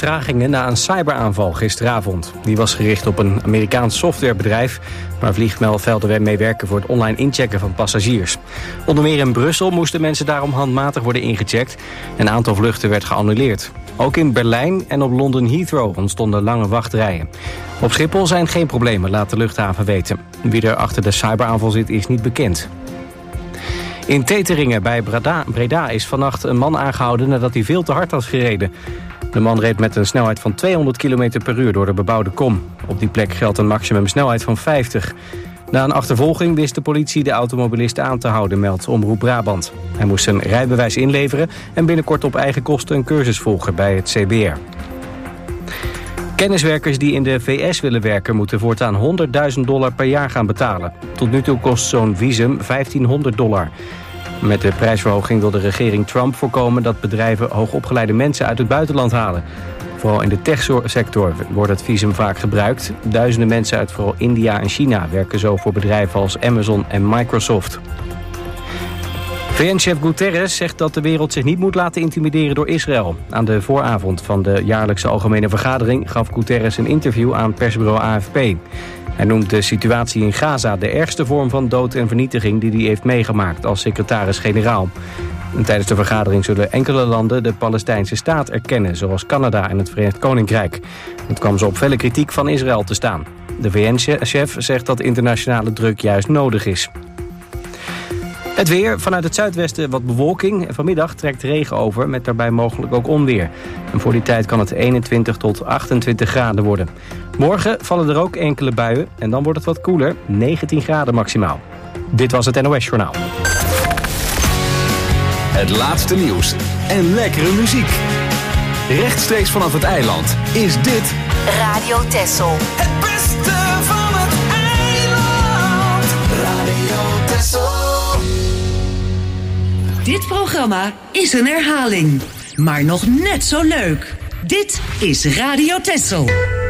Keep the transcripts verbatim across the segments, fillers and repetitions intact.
vertragingen na een cyberaanval gisteravond. Die was gericht op een Amerikaans softwarebedrijf waar vliegvelden mee werken voor het online inchecken van passagiers. Onder meer in Brussel moesten mensen daarom handmatig worden ingecheckt. Een aantal vluchten werd geannuleerd. Ook in Berlijn en op London Heathrow ontstonden lange wachtrijen. Op Schiphol zijn geen problemen, laat de luchthaven weten. Wie er achter de cyberaanval zit is niet bekend. In Teteringen bij Breda, Breda is vannacht een man aangehouden nadat hij veel te hard had gereden. De man reed met een snelheid van tweehonderd kilometer per uur door de bebouwde kom. Op die plek geldt een maximumsnelheid van vijftig. Na een achtervolging wist de politie de automobilist aan te houden, meldt Omroep Brabant. Hij moest zijn rijbewijs inleveren en binnenkort op eigen kosten een cursus volgen bij het C B R. Kenniswerkers die in de V S willen werken moeten voortaan honderdduizend dollar per jaar gaan betalen. Tot nu toe kost zo'n visum vijftienhonderd dollar. Met de prijsverhoging wil de regering Trump voorkomen dat bedrijven hoogopgeleide mensen uit het buitenland halen. Vooral in de techsector wordt het visum vaak gebruikt. Duizenden mensen uit vooral India en China werken zo voor bedrijven als Amazon en Microsoft. V N-chef Guterres zegt dat de wereld zich niet moet laten intimideren door Israël. Aan de vooravond van de jaarlijkse algemene vergadering gaf Guterres een interview aan persbureau A F P. Hij noemt de situatie in Gaza de ergste vorm van dood en vernietiging die hij heeft meegemaakt als secretaris-generaal. En tijdens de vergadering zullen enkele landen de Palestijnse staat erkennen, zoals Canada en het Verenigd Koninkrijk. Het kwam zo op felle kritiek van Israël te staan. De V N-chef zegt dat internationale druk juist nodig is. Het weer, vanuit het zuidwesten wat bewolking. En vanmiddag trekt regen over, met daarbij mogelijk ook onweer. En voor die tijd kan het eenentwintig tot achtentwintig graden worden. Morgen vallen er ook enkele buien en dan wordt het wat koeler, negentien graden maximaal. Dit was het N O S Journaal. Het laatste nieuws en lekkere muziek. Rechtstreeks vanaf het eiland is dit Radio Texel. Het beste van het eiland. Radio Texel. Dit programma is een herhaling, maar nog net zo leuk. Dit is Radio Texel.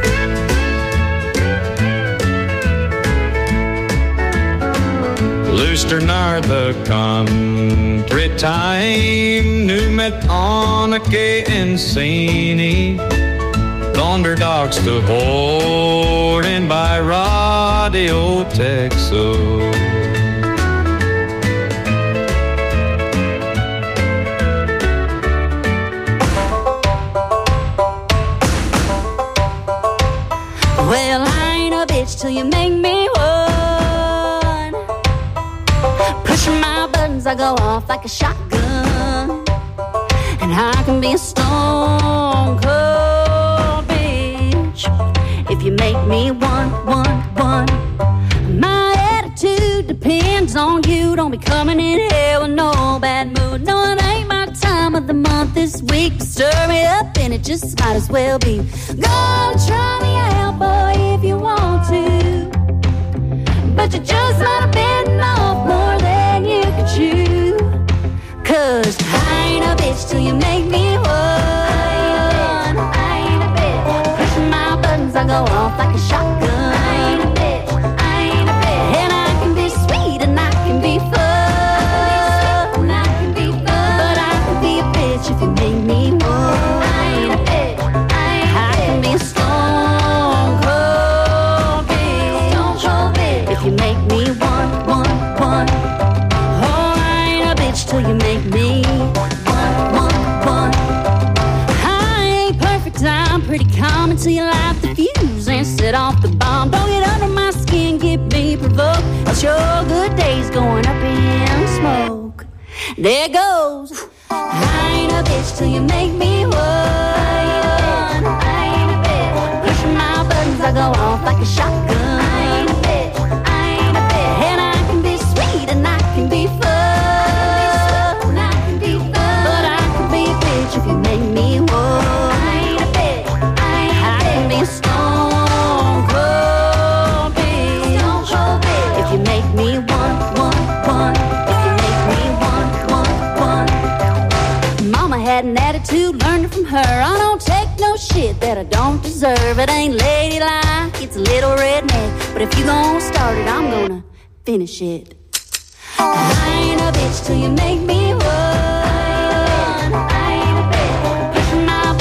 Luister naar de country time, nu met Anneke en Sini. Thunderdogs te horen bij Radio Texel. Well, I ain't a bitch till you make me one. Pushing my buttons, I go off like a shotgun. And I can be a stone cold bitch if you make me one, one, one. My attitude depends on you. Don't be coming in here with no bad mood. No, it ain't my time of the month this week. Stir me up and it just might as well be. Go try me out, boy, if you want to. But you just might have bitten off more than you can chew. Cause I ain't a bitch till you make me one. I ain't a bitch. Pushing my buttons, I go off like a shotgun. I ain't a bitch. I ain't a bitch. And I can be sweet and I can be fun. I can be fun. But I can be a bitch if you make me one. I ain't a bitch. I ain't a bitch. I can be a stone cold bitch. Stone cold bitch. If you make me one, one, one. Oh, I ain't a bitch till you make me one, one, one. I ain't perfect, I'm pretty calm until you light the fuse and set off the bomb. Don't get under my skin, get me provoked. Else your good day's going up in smoke. There goes. I ain't a bitch till you make me one. I ain't a bitch. Pushing my buttons, I go off like a shotgun. I ain't a bitch. I ain't a bitch. And I can be sweet and I can be fun. I can be fun. But I can be a bitch if you make me one. I ain't a bitch. I ain't a bitch. I can be a stone cold bitch. Stone cold bitch. If you make me one, one, one. If you make me one, one, one. Mama had an attitude, learned it from her. I don't take no shit that I don't deserve. It ain't ladylike, it's a little redneck. But if you gon' start it, I'm gonna finish it. I ain't a bitch till you make me one. I ain't a bitch. Pushing my buttons, I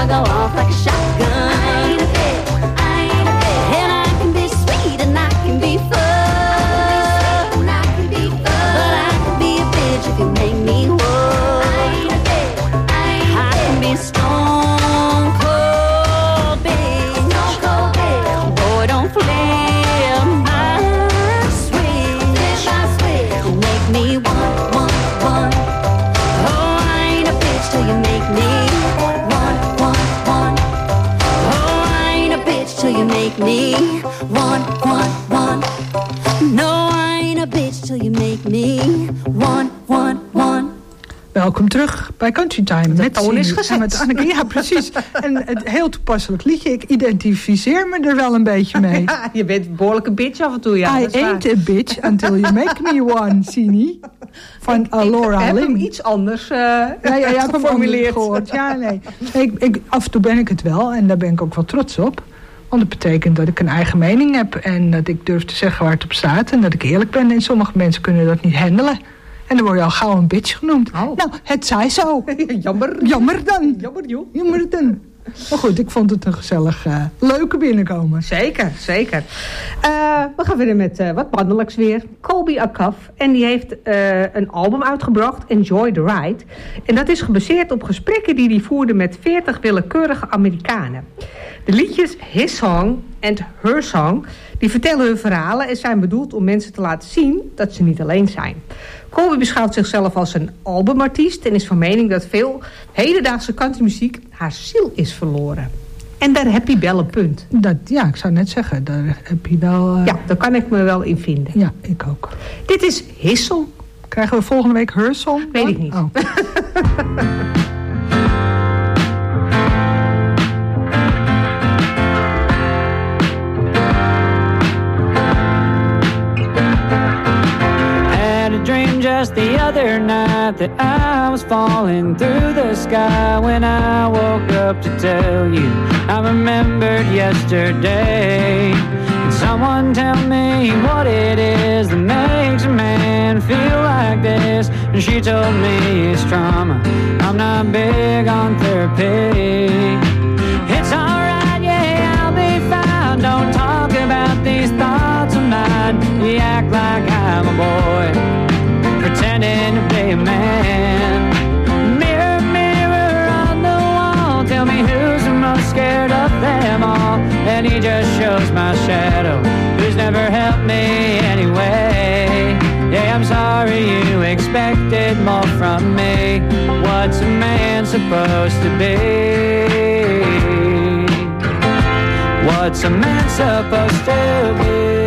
go off like a shotgun. I ain't a bitch, I ain't a bitch. And I can be sweet and I can be fun. And I can be fun. But I can be a bitch if you make me one. I ain't a bitch, I ain't a bitch. I can be stone cold bitch. Stone cold bitch. Boy, don't flip my switch. Flip my switch. You make me one, one, one. Oh, I ain't a bitch till you make me one, one, one. Oh, I ain't a bitch till you make me one, one, one. No, I ain't a bitch till you make me one, one, one. Welkom terug bij Country Time. De met toon is Cindy gezet. en met Anneke. Ja, precies. En het heel toepasselijk liedje. Ik identificeer me er wel een beetje mee. Ja, je bent een behoorlijke bitch af en toe, ja. I dat is waar. ain't a bitch until you make me one, Cindy. Van Ik Laura heb hem Lynn. iets anders uh, Ja, ja, ja, ik heb hem anders geformuleerd. gehoord. Ja, nee. Ik, ik, af en toe ben ik het wel en daar ben ik ook wel trots op. Want dat betekent dat ik een eigen mening heb en dat ik durf te zeggen waar het op staat en dat ik eerlijk ben. En sommige mensen kunnen dat niet handelen. En dan word je al gauw een bitch genoemd. Oh. Nou, het zij zo. Jammer. Jammer dan. Jammer, joh. Jammer dan. Maar goed, ik vond het een gezellig, uh, leuke binnenkomen. Zeker, zeker. Uh, we gaan verder met uh, wat mannelijks weer. Colby Akaf. En die heeft uh, een album uitgebracht, Enjoy the Ride. En dat is gebaseerd op gesprekken die hij voerde met veertig willekeurige Amerikanen. De liedjes His Song en Her Song, die vertellen hun verhalen en zijn bedoeld om mensen te laten zien dat ze niet alleen zijn. Colby beschouwt zichzelf als een albumartiest en is van mening dat veel hedendaagse countrymuziek haar ziel is verloren. En daar heb je wel een punt. Dat, ja, ik zou net zeggen, daar heb je wel... Uh, Ja, daar kan ik me wel in vinden. ja, ik ook. Dit is His Song. Krijgen we volgende week Her Song? Weet dan? ik niet. Oh. Just the other night that I was falling through the sky. When I woke up to tell you I remembered yesterday. Can someone tell me what it is that makes a man feel like this? And she told me it's trauma. I'm not big on therapy. It's alright, yeah, I'll be fine. Don't talk about these thoughts of mine. You act like I'm a boy pretending to be a man. Mirror, mirror on the wall, tell me who's the most scared of them all. And he just shows my shadow, who's never helped me anyway. Yeah, I'm sorry you expected more from me. What's a man supposed to be? What's a man supposed to be?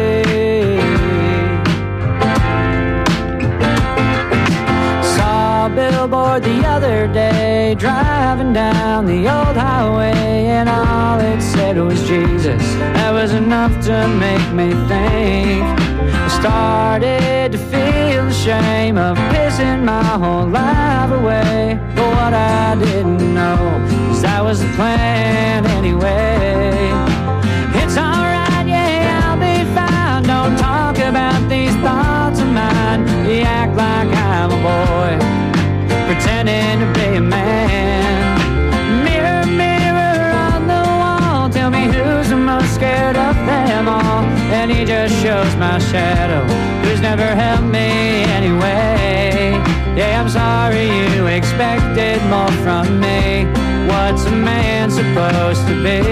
Billboard the other day, driving down the old highway, and all it said was Jesus. That was enough to make me think. I started to feel the shame of pissing my whole life away. But what I didn't know is that was the plan anyway. It's alright, yeah, I'll be fine. Don't talk about these thoughts of mine. You act like I'm a boy pretending to be a man. Mirror, mirror on the wall, tell me who's the most scared of them all. And he just shows my shadow, who's never helped me anyway. Yeah, I'm sorry you expected more from me. What's a man supposed to be?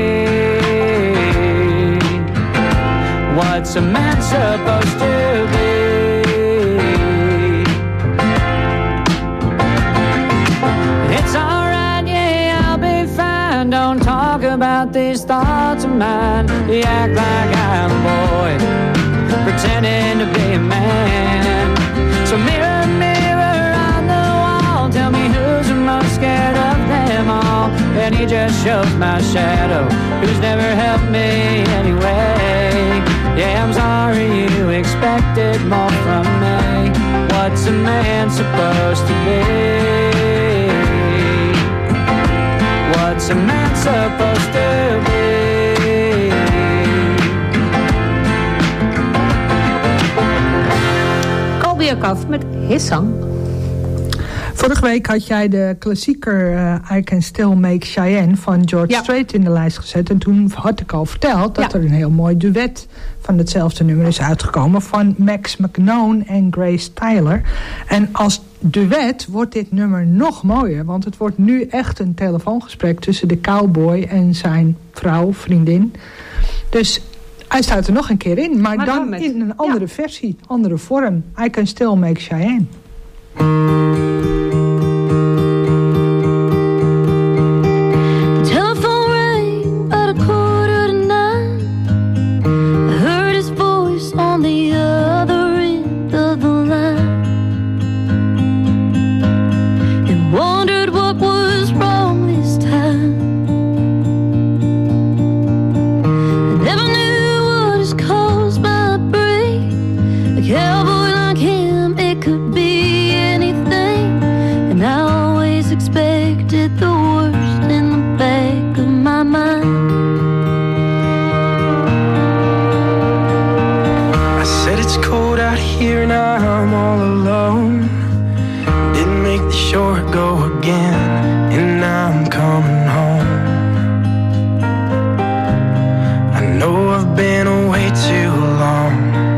What's a man supposed to be? It's alright, yeah, I'll be fine. Don't talk about these thoughts of mine. You act like I'm a boy pretending to be a man. So mirror, mirror on the wall, tell me who's the most scared of them all. And he just shows my shadow, who's never helped me anyway. Yeah, I'm sorry you expected more from me. What's a man supposed to be? What's a man supposed to be? Colby Akaf met His Song. Vorige week had jij de klassieker uh, I Can Still Make Cheyenne van George Ja. Strait in de lijst gezet. En toen had ik al verteld dat Ja. er een heel mooi duet van hetzelfde nummer is uitgekomen van Max McNone en Grace Tyler. En als duet wordt dit nummer nog mooier, want het wordt nu echt een telefoongesprek tussen de cowboy en zijn vrouw, vriendin. Dus hij staat er nog een keer in, maar, Maar dan, dan met- in een andere ja. versie, andere vorm. I Can Still Make Cheyenne. The telephone rang about a quarter to nine. I heard his voice on the other end of the line, and wondered what was wrong this time. I never knew what has caused my break. A cowboy like him, it could be anything, and I always expected the worst in the back of my mind. I said it's cold out here and I'm all alone. Didn't make the short go again, and I'm coming home. I know I've been away too long.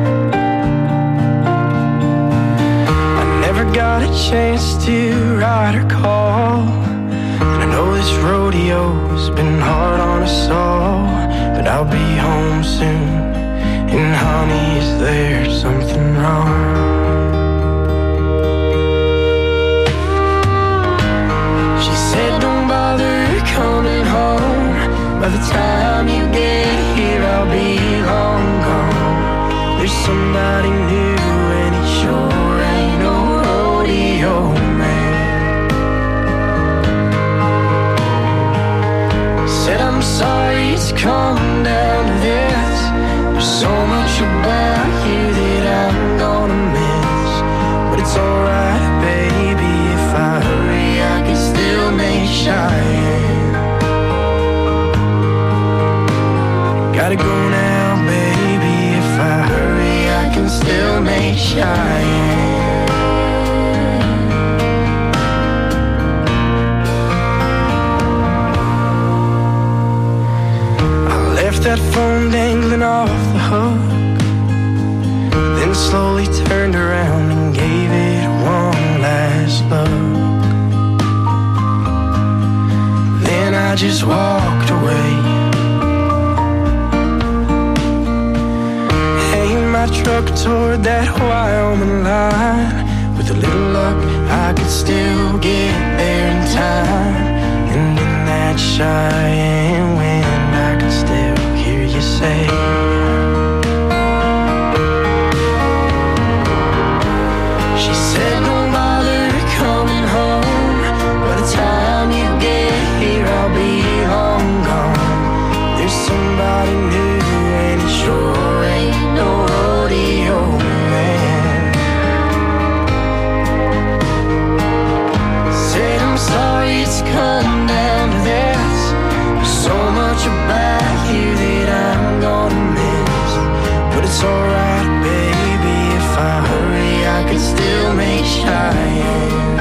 I never got a chance to ride or call, and I know this rodeo's been hard on us all, but I'll be home soon. And honey, is there something wrong? She said don't bother coming home. By the time you get here I'll be long gone. There's somebody new and it sure ain't no rodeo man. Said I'm sorry it's come down to this. There's so much about you that I'm gonna miss, but it's alright, baby. If I hurry, I can still make Cheyenne. Gotta go now, baby. If I hurry, I can still make Cheyenne. Left that phone dangling off the hook, then slowly turned around and gave it one last look. Then I just walked away. Aimed my truck toward that Wyoming line. With a little luck, I could still get there in time. And in that Cheyenne wind, I could still hear you say, she said don't bother coming home. By the time you get here I'll be long gone. There's somebody new and it sure ain't no rodeo man. Said I'm sorry it's come down to this. There's so much about you that I'm gonna miss, but it's alright, baby. If I hurry, I can still make Cheyenne.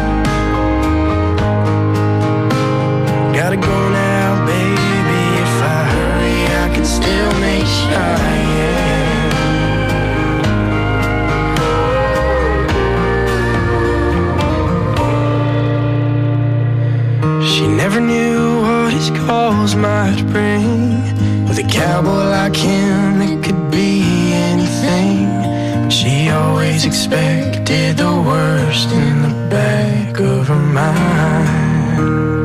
Gotta go now, baby. If I hurry, I can still make Cheyenne. She never knew what his calls might bring. With a cowboy like him, it could be anything. But she always expected the worst in the back of her mind.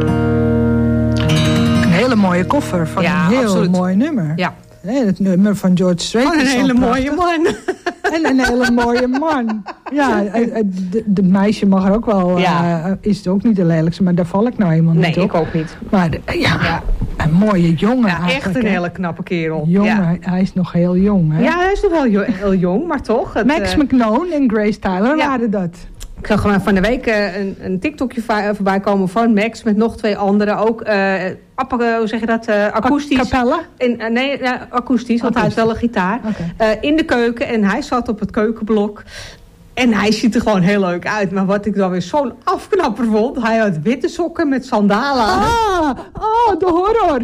Een hele mooie koffer van Ja, een heel absoluut. mooi nummer. Ja. Nee, het nummer van George Strait Gewoon een is zo hele prachtig. mooie man. En een hele mooie man. Ja, eh, eh, de, de meisje mag er ook wel... Ja. eh, is het ook niet de lelijkste, maar daar val ik nou eenmaal Nee, niet op. ik ook niet. Maar de- ja, een mooie jongen Ja, echt eigenlijk, een hè. hele knappe kerel. Jongen, Ja. hij, hij is nog heel jong, hè? Ja, hij is nog wel jo- heel jong, maar toch. Het, Max eh, McNone en Grace Tyler Ja. waren dat. Ik zag gewoon van de week eh, een, een TikTokje va- voorbij komen van Max met nog twee anderen. Ook, eh, appa- eh, hoe zeg je dat, eh, akoestisch. Capella? In, eh, nee, ja, akoestisch, want hij heeft wel een gitaar. Oké. Eh, in de keuken en hij zat op het keukenblok. En hij ziet er gewoon heel leuk uit. Maar wat ik dan weer zo'n afknapper vond... hij had witte sokken met sandalen aan. Ah, oh, de horror.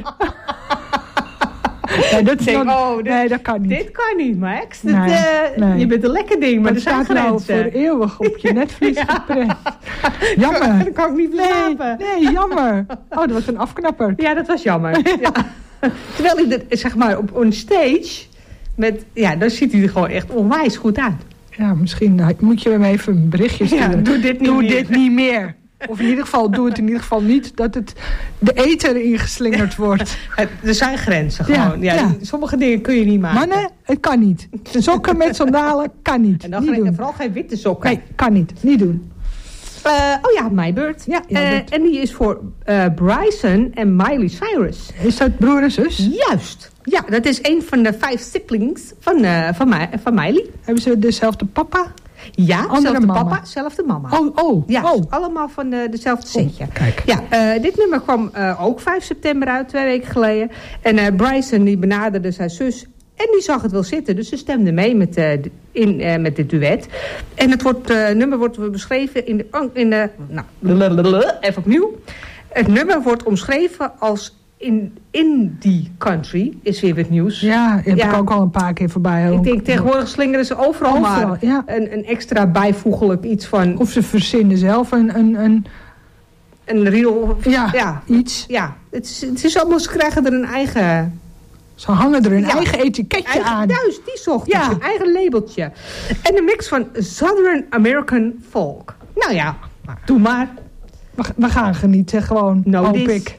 Ja, dat, Denk, dan, oh, dit, nee, dat kan niet. Dit kan niet, Max. Dat, Nee, uh, nee. Je bent een lekker ding, maar dat er zijn staat nou grenzen. voor eeuwig op je netvlies Ja. geprest. Jammer. Dan kan ik niet Nee, slapen. nee, jammer. Oh, dat was een afknapper. Ja, dat was jammer. Ja. Terwijl hij dat, zeg maar, op on stage... Met, ja, dan ziet hij er gewoon echt onwijs goed uit. Ja, misschien moet je hem even een berichtje sturen. Ja, doe dit niet doe meer. dit niet meer. Of in ieder geval, doe het in ieder geval niet dat het de ether ingeslingerd wordt. Het, er zijn grenzen Ja, gewoon. Ja, ja. die- sommige dingen kun je niet maken. Mannen, het kan niet. Sokken met sandalen kan niet. En dan niet geen- doen. vooral geen witte sokken. Nee, kan niet. Niet doen. Uh, oh ja, mijn beurt. Ja, jouw Eh, beurt. en die is voor uh, Bryson en Miley Cyrus. Is dat broer en zus? Juist. Ja, dat is een van de vijf siblings van, uh, van, mij, van Miley. Hebben ze dezelfde papa? Ja, Andere zelfde mama. papa, zelfde mama. Oh, oh, Ja, oh. allemaal van de, dezelfde setje. Kijk. Ja, uh, dit nummer kwam uh, ook vijf september uit, twee weken geleden. En uh, Bryson die benaderde zijn zus en die zag het wel zitten. Dus ze stemde mee met, uh, in, uh, met dit duet. En het wordt, uh, nummer wordt beschreven in de... In de nou, blablabla, even opnieuw. Het nummer wordt omschreven als in indie country. Is weer wat nieuws. Ja, heb Ja. ik ook al een paar keer voorbij. Ik denk tegenwoordig slingeren ze overal, Overal, maar ja. een, een extra bijvoeglijk iets van... Of ze verzinnen zelf een... een, een Een riedel... ja, Ja, iets. ja. Het, is, het is allemaal, ze krijgen er een eigen... Ze hangen er een Ja. eigen etiketje eigen aan. Juist, die zocht Ja. ja. een eigen labeltje. En een mix van Southern American folk. Nou ja, doe maar. We, we gaan genieten gewoon, No hoop dis. ik.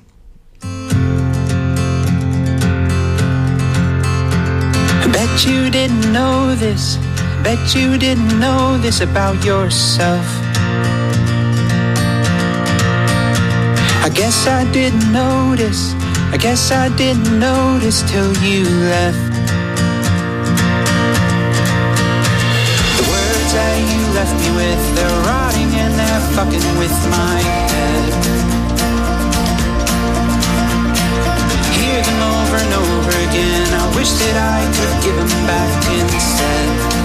Bet you didn't know this. Bet you didn't know this about yourself. I guess I didn't notice. I guess I didn't notice till you left. The words that you left me with, they're rotting and they're fucking with my head. Hear them over and over again. I wish that I could give them back instead.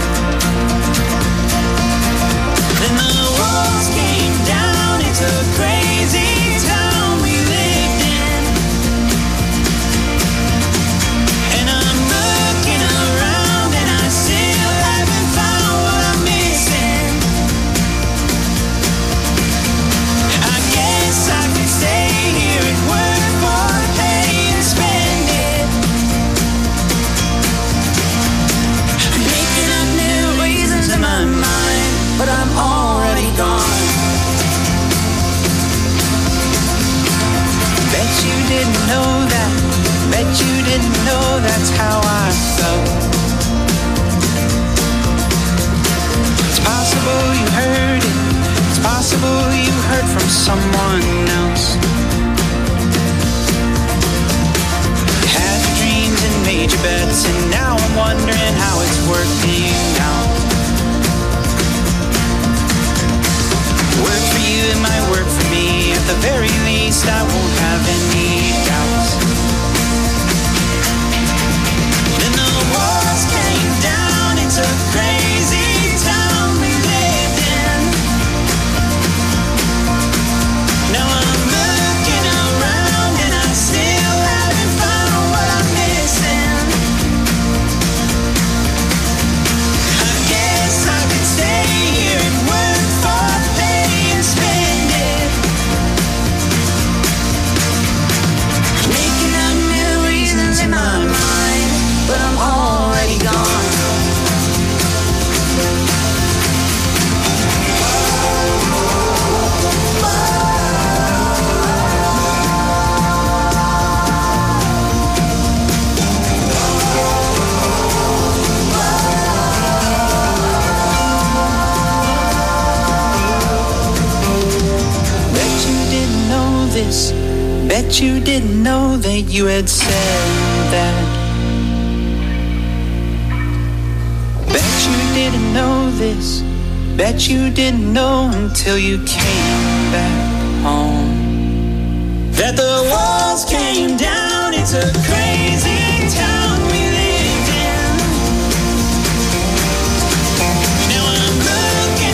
Then the walls came down. It's a crazy town we lived in. And I'm looking around and I still haven't found what I'm missing. I guess I could stay here and work for pay and spend it. Making up new reasons in my mind, but I'm already gone. Bet you didn't know that. Bet you didn't know that's how I felt. It's possible you heard it. It's possible you heard from someone else. You had your dreams and made your bets, and now I'm wondering how it's working out. Work for you, it might work for me. At the very least, I won't have any doubts. Then the walls came down. It's a crazy town we lived in. Now I'm looking around and I still haven't found what I'm missing. I guess I could stay here and work for pay and spend it. Making up new reasons in my mind, but I'm already gone. Bet you didn't know this. Bet you didn't know that you had said that. Bet you didn't know this. Bet you didn't know until you came back home. That the walls came down. It's a crazy town we lived in. Now I'm looking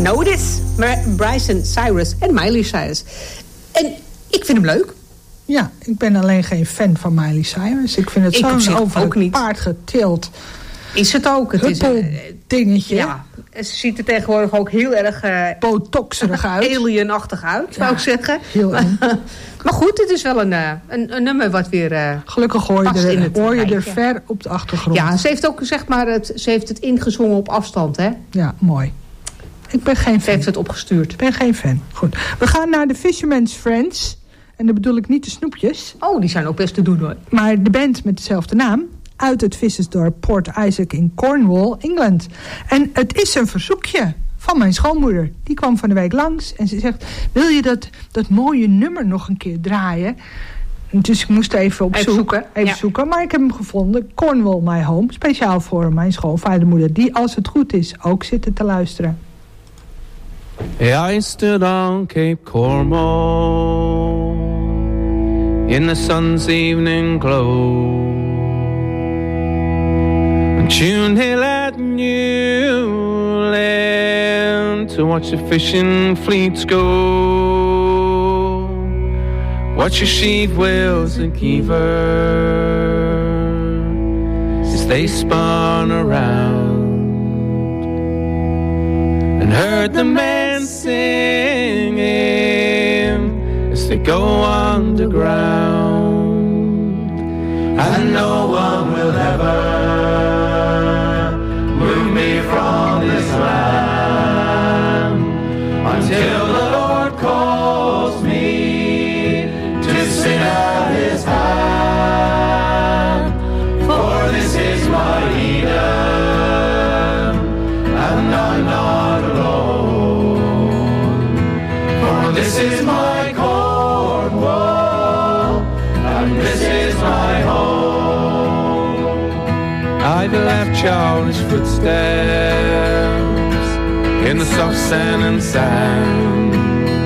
Notice. Maar Bryson Cyrus en Miley Cyrus. En ik vind hem leuk. Ja, ik ben alleen geen fan van Miley Cyrus. Ik vind het zo'n over ook het niet. paard getild. Is het ook. Het is een dingetje. Ja, ze ziet er tegenwoordig ook heel erg... Uh, botoxerig uit. Alienachtig uit, zou ja, ik zeggen. Heel maar, maar goed, het is wel een, uh, een, een nummer wat weer uh, gelukkig hoor je, past er, in het hoor je rijtje. er ver op de achtergrond. Ja, ze heeft ook zeg maar het, ze heeft het ingezongen op afstand, hè? Ja, mooi. Ik ben geen fan. Ze heeft het opgestuurd. Ik ben geen fan. Goed. We gaan naar de Fisherman's Friends. En dan bedoel ik niet de snoepjes. Oh, die zijn ook best te doen hoor. Maar de band met dezelfde naam. Uit het vissersdorp Port Isaac in Cornwall, Engeland. En het is een verzoekje van mijn schoonmoeder. Die kwam van de week langs en ze zegt... wil je dat, dat mooie nummer nog een keer draaien? Dus ik moest even op even zoek, zoeken. Even ja. zoeken. Maar ik heb hem gevonden. Cornwall My Home. Speciaal voor mijn schoonvader en moeder. Die, als het goed is, ook zitten te luisteren. I stood on Cape Cornwall in the sun's evening glow, and tuned hill at Newland to watch the fishing fleets go, watch the sheave whales and keevers as they spun around, and heard the men singing as they go underground. And no one will ever move me from this land until the Lord calls me to sit at his hand. For this is my Eden, and I'm not alone. This is my Cornwall, and this is my home. I've left Charlie's footsteps in the soft sand and sand.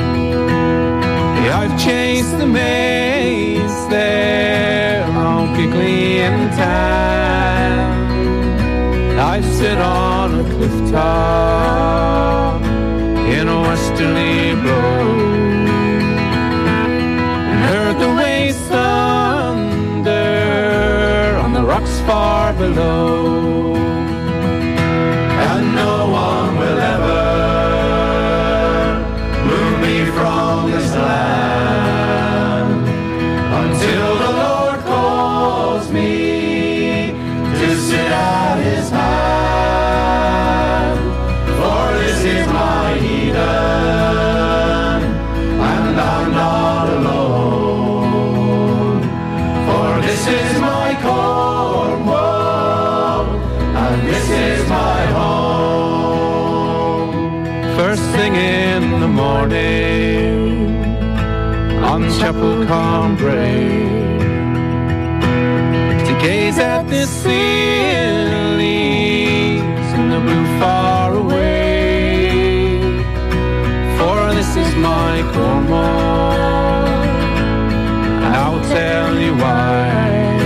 I've chased the maize there on Pickley and Tan. I've sit on a cliff top in a westerly blow, and heard the waves thunder on the rocks far below. And no one will ever move me from this land until the Lord calls me to sit at his hand. For this is my Eden, and I'm not alone. For this is my Cornwall, and this is my home. First thing in the morning on Chapel Cambrai, to gaze at the lilies in the blue far away. For this is my Cornwall, and I'll tell you why.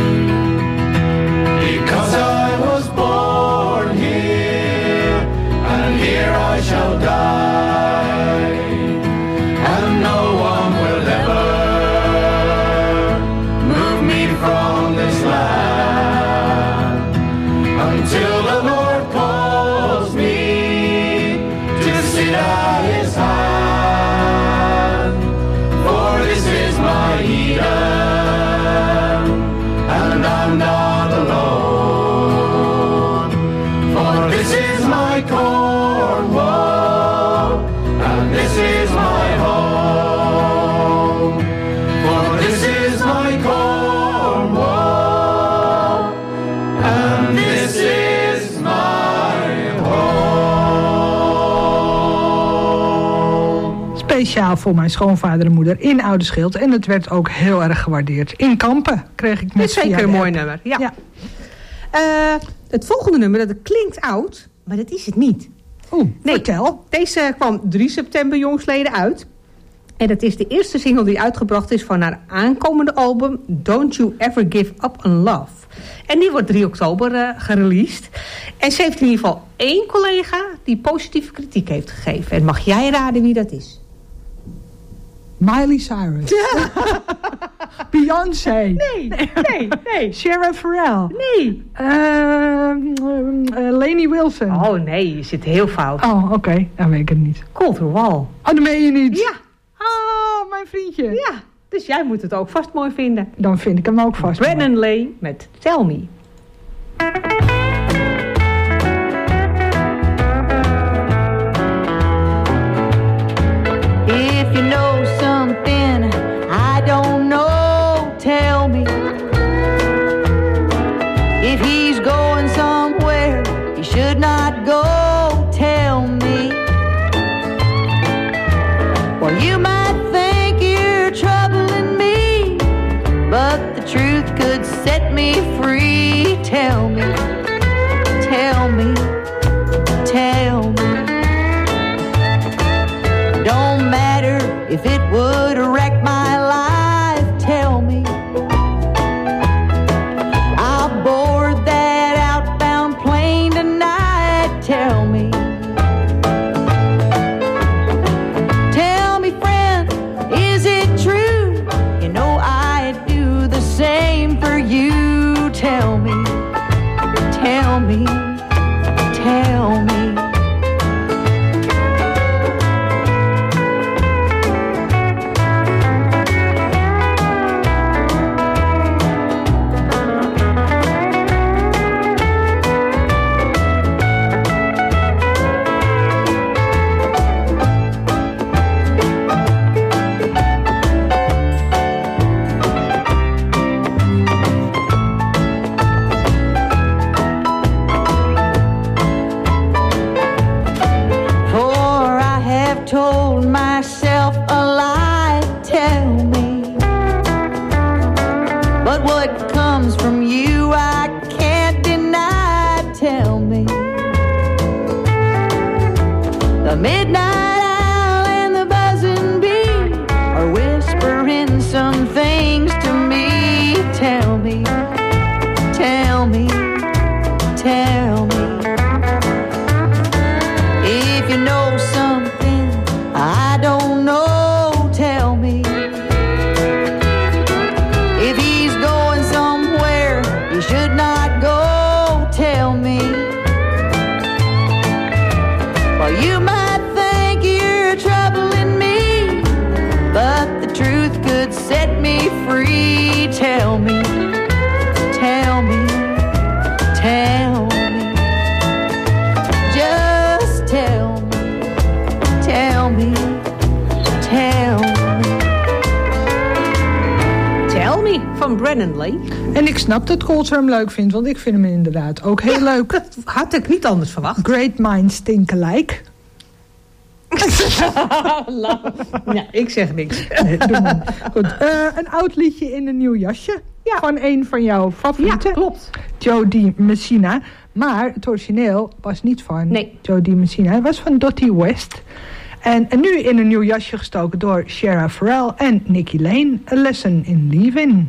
Because I was born here, and here I shall die, and no one will ever move me from this land until the Lord calls me to sit at his hand. For this is my Eden, and I'm not alone. For this is my Cornwall, and this is my home. For this is my Cornwall, and this is my home. Speciaal voor mijn schoonvader en moeder in Oudeschip. En het werd ook heel erg gewaardeerd. In Kampen kreeg ik Dat met is zeker via een de mooi app. nummer. Ja. Ja. Uh, het volgende nummer, dat klinkt oud, maar dat is het niet. Oeh, Nee, vertel. Deze kwam drie september jongsleden uit. En dat is de eerste single die uitgebracht is van haar aankomende album Don't You Ever Give Up on Love. En die wordt drie oktober uh, gereleased. En ze heeft in ieder geval één collega die positieve kritiek heeft gegeven. En mag jij raden wie dat is? Miley Cyrus. Ja. Beyoncé. Nee, nee, nee. Shara Farrell. Nee. Uh, uh, Lainey Wilson. Oh nee, je zit heel fout. Oh, oké. Okay. Dan weet ik het niet. Colter Wall. Oh, dat meen je niet? Ja. Oh, mijn vriendje. Ja, dus jij moet het ook vast mooi vinden. Dan vind ik hem ook vast Brennan mooi. Lane met Tell Me. If you know something I don't know, tell me. If he's going somewhere he should not go, tell me. Well, you might think you're troubling me, but the truth could set me free. Tell me, tell me, tell me. Don't matter if it would wreck my life, tell me. I'll board that outbound plane tonight, tell me. Tell me, friend, is it true? You know I'd do the same for you. Tell me, tell me, tell me. Told myself a lie, tell me. But what comes from you I can't deny, tell me. The midnight owl and the buzzing bee are whispering some things to me. Tell me, tell me, tell me. If you know something I don't know, tell me. If he's going somewhere he should not go, tell me. Well, you might think you're troubling me, but the truth could set me free. Tell me, tell me, tell me. Just tell me. Tell me, tell me. Tell Me van Brennan Lane. En ik snap dat Colter hem leuk vindt, want ik vind hem inderdaad ook heel ja, leuk. Dat had ik niet anders verwacht. Great minds think alike. Ja, ik zeg niks. Nee, doe maar. Goed, uh, een oud liedje in een nieuw jasje. Ja. Van een van jouw favorieten. Ja, klopt. Joe Di Messina. Maar het origineel was niet van nee. Joe Di Messina. Het was van Dottie West. En, en nu in een nieuw jasje gestoken door Shara Farrell en Nikki Lane. A Lesson in Leaving.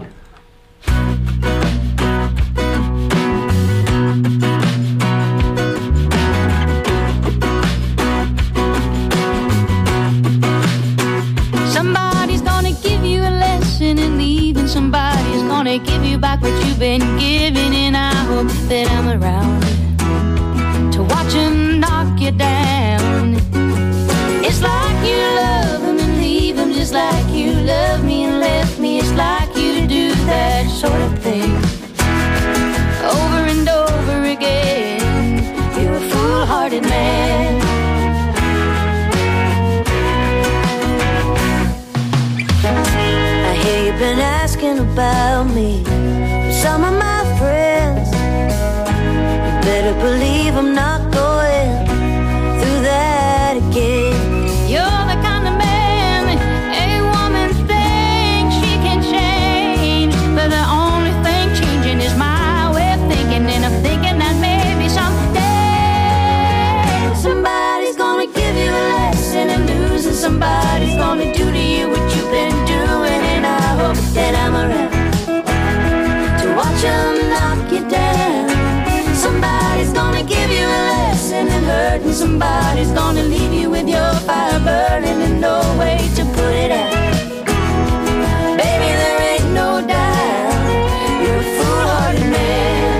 Somebody's gonna give you a lesson in leaving. Somebody's gonna give you back what you've been giving. And I hope that I'm around to watch them knock you down. It's like you love them and leave them, just like you love me and left me. It's like you do that sort of thing over and over again. You're a foolhardy man. I hear you've been asking about me from some of my friends. You better believe I'm not going through that again. You're the kind of man a woman thinks she can change, but the only thing changing is my way of thinking. And I'm thinking that maybe someday somebody's gonna give you a lesson in losing. Somebody's gonna do to you what you've been doing. And I hope that I'm around to watch them knock Somebody's gonna leave you with your fire burning and no way to put it out. Baby, there ain't no doubt you're a foolhardy man.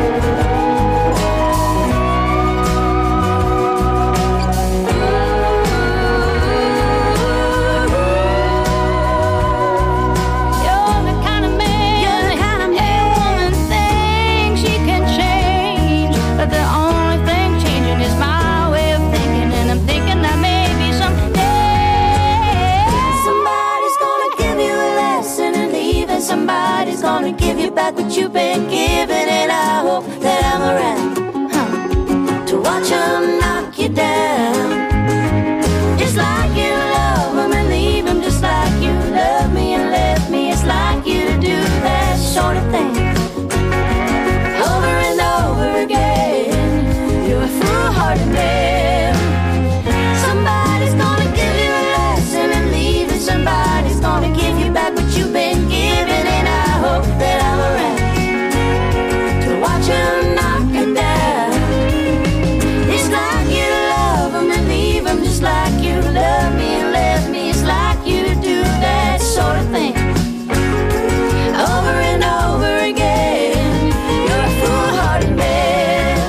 You're the kind of man, you're the kind of man. Woman thinks she can change, but the only thing changing is my way of thinking, and I'm thinking that maybe someday somebody's gonna give you a lesson and leave, and somebody's gonna give you back what you've been given, and I hope that I'm around, huh, to watch them knock you down. Just like you love them and leave them, just like you love me and left me. It's like you to do that sort of thing over and over again. You're a foolhardy man. Somebody's gonna give you a lesson and leave, and somebody's gonna give you back what you've been given, and I hope that I'm around to watch them knock you down. It's like you love them and leave them, just like you love me and left me. It's like you to do that sort of thing over and over again. You're a foolhardy man.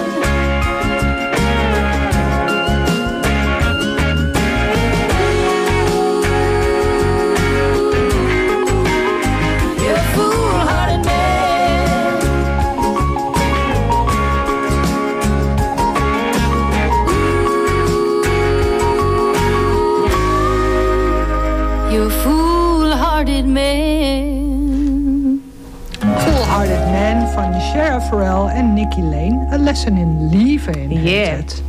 You're a foolhardy man. You're a foolhardy man. Full-Hearted Man van Sheriff Pharrell en Nicky Lane. A Lesson in Leaving. Yeah. Het.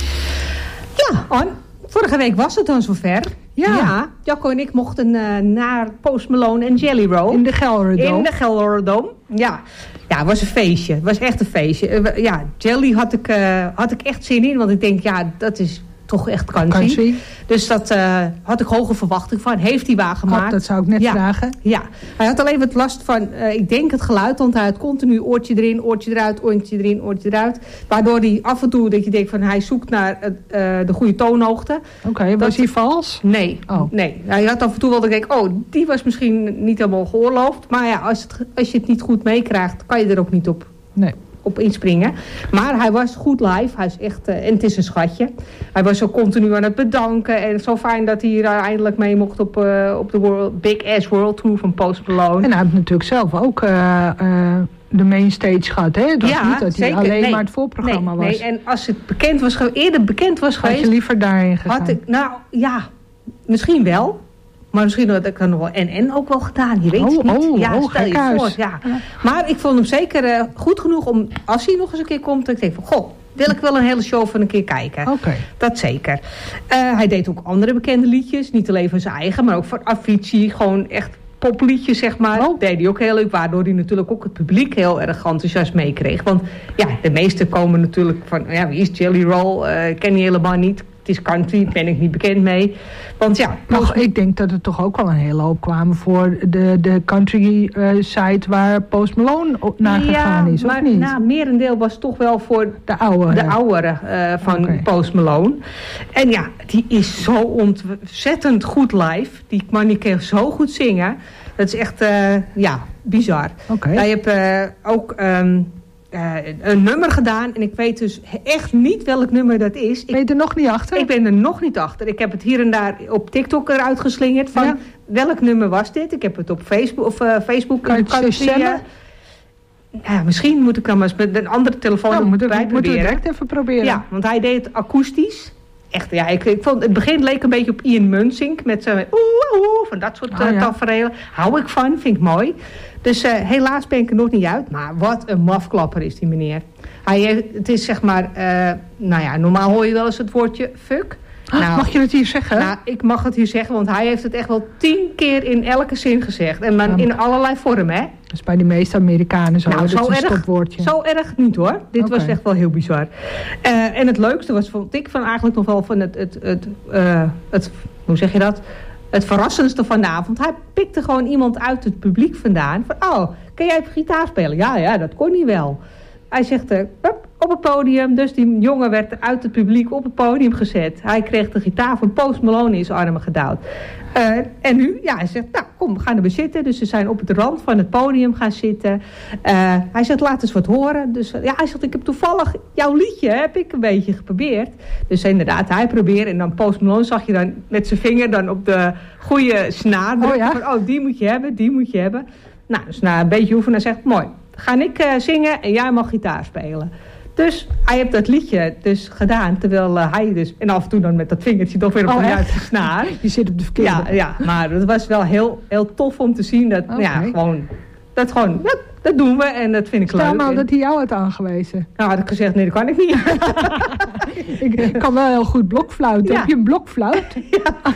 Ja, Ann, vorige week was het dan zover. Ja. ja Jacco en ik mochten uh, naar Post Malone en Jelly Roll. In de Gelderdoom. In de Gelderdoom, ja. Ja, het was een feestje. Het was echt een feestje. Uh, ja, Jelly had ik, uh, had ik echt zin in. Want ik denk, ja, dat is toch echt country. Country. Dus dat uh, had ik hoge verwachting van. Heeft hij waargemaakt. Oh, dat zou ik net ja. vragen. Ja, hij had alleen wat last van, uh, ik denk het geluid. Want hij had continu oortje erin, oortje eruit, oortje erin, oortje eruit. Waardoor hij af en toe, dat je denkt van, hij zoekt naar uh, de goede toonhoogte. Oké, okay, was hij vals? Nee, oh. nee. Hij had af en toe wel dat ik denk, oh, die was misschien niet helemaal geoorloofd. Maar ja, als, het, als je het niet goed meekrijgt, kan je er ook niet op. Nee. op inspringen. Maar hij was goed live. Hij is echt, uh, en het is een schatje. Hij was zo continu aan het bedanken. En zo fijn dat hij hier uh, eindelijk mee mocht op, uh, op de world, Big Ass World Tour van Post Malone. En hij heeft natuurlijk zelf ook uh, uh, de main stage gehad. Hè? Dat ja, niet dat zeker. hij alleen nee, maar het voorprogramma nee, was. Nee, en als het bekend was, eerder bekend was geweest... Had je liever daarheen gegaan? Had ik, nou, ja, misschien wel. Maar misschien had ik dan nog wel en en ook wel gedaan. Je weet oh, het niet. Oh, ja, oh, stel je huis. voor. Ja. Maar ik vond hem zeker uh, goed genoeg om, als hij nog eens een keer komt, dat ik denk van, goh, wil ik wel een hele show van een keer kijken. Oké. Okay. Dat zeker. Uh, hij deed ook andere bekende liedjes. Niet alleen van zijn eigen, maar ook van Avicii. Gewoon echt popliedjes, zeg maar. Oh. Deed hij ook heel leuk. Waardoor hij natuurlijk ook het publiek heel erg enthousiast meekreeg. Want ja, de meesten komen natuurlijk van, ja, wie is Jelly Roll? Uh, ken je helemaal niet. Het is country, daar ben ik niet bekend mee. Want ja... Nog, ik denk dat er toch ook wel een hele hoop kwamen voor de, de country uh, site waar Post Malone naar ja, gegaan is, of maar, niet? Nou, merendeel was toch wel voor de oudere, de oudere uh, van okay. Post Malone. En ja, die is zo ontzettend goed live. Die man die kan zo goed zingen. Dat is echt, uh, ja, bizar. Okay. Hij heeft uh, ook... Um, Uh, een nummer gedaan en ik weet dus echt niet welk nummer dat is. Ben je er nog niet achter? Ik ben er nog niet achter. Ik heb het hier en daar op TikTok eruit geslingerd van ja. welk nummer was dit? Ik heb het op Facebook of uh, Facebook. Kan je het zo zeggen? Ja, misschien moet ik dan maar eens met een andere telefoon nou, moeten we, bij moeten proberen. we direct even proberen. Ja, want hij deed het akoestisch. Echt, ja, ik, ik vond het begin leek een beetje op Ian Munsink met zijn oeh, oeh, van dat soort uh, oh, ja. tafereelen. Hou ik van, vind ik mooi. Dus uh, helaas ben ik er nog niet uit. Maar wat een mafklapper is die meneer. Hij heeft, het is zeg maar, uh, nou ja, normaal hoor je wel eens het woordje fuck. Nou, mag je het hier zeggen? Nou, ik mag het hier zeggen, want hij heeft het echt wel tien keer in elke zin gezegd. En maar ja, in allerlei vormen, hè. Dat is bij de meeste Amerikanen zo, nou, zo dat is een erg, stopwoordje. Zo erg niet hoor. Dit okay. was echt wel heel bizar. Uh, en het leukste was, vond ik van eigenlijk nog wel van het, het, het, uh, het hoe zeg je dat? Het verrassendste van de avond. Hij pikte gewoon iemand uit het publiek vandaan. Van, oh, kan jij op gitaar spelen? Ja, ja, dat kon hij wel. Hij zegt, uh, hup, op het podium. Dus die jongen werd uit het publiek op het podium gezet. Hij kreeg de gitaar van Post Malone in zijn armen gedouwd. Uh, en nu, ja, hij zegt, nou kom, we gaan er weer zitten. Dus ze zijn op het rand van het podium gaan zitten. Uh, hij zegt, laat eens wat horen. Dus ja, hij zegt, ik heb toevallig jouw liedje, heb ik een beetje geprobeerd. Dus inderdaad, hij probeert. En dan Post Malone zag je dan met zijn vinger dan op de goede snaar drukken. Oh, ja? Van, oh, die moet je hebben, die moet je hebben. Nou, dus na een beetje oefenen, zegt, mooi. Ga ik uh, zingen en jij mag gitaar spelen. Dus hij heeft dat liedje dus gedaan, terwijl uh, hij dus... En af en toe dan met dat vingertje toch weer op de oh, juiste snaar. Die zit op de verkeerde. Ja, ja, maar het was wel heel, heel tof om te zien dat, okay. ja, gewoon... Dat gewoon, dat, dat doen we en dat vind ik Stel leuk. Stel nou en... dat hij jou had aangewezen. Nou, had ik gezegd, nee, dat kan ik niet. ik kan wel heel goed blokfluiten. Ja. Heb je een blokfluit? Ja.